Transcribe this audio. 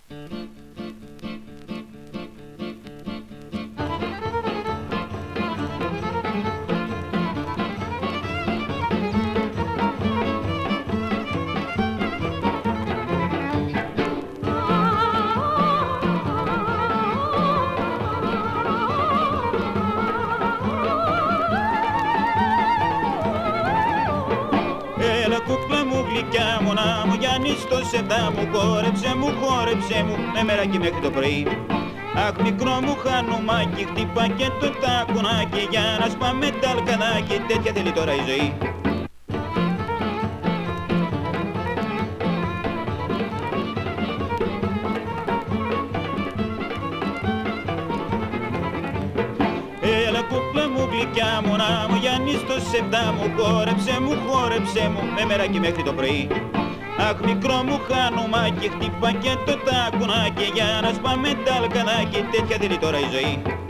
Στο σεβδά μου, χόρεψε μου, με μεράκι μέχρι το πρωί. Αχ μικρό μου χανουμάκι, χτύπα και το τακουνάκι, για να σπάμε τα αλκαδάκι, τέτοια θέλει τώρα η ζωή. Έλα κούκλα μου, γλυκιά μου, να μου γιάνεις το σεβδά μου, χόρεψε μου, με μεράκι μέχρι το πρωί. Αχ μικρό μου χανουμάκι, χτύπα και το τακουνάκι, για να σπάμε τα αλκαδάκι, τέτοια θέλει τώρα η ζωή.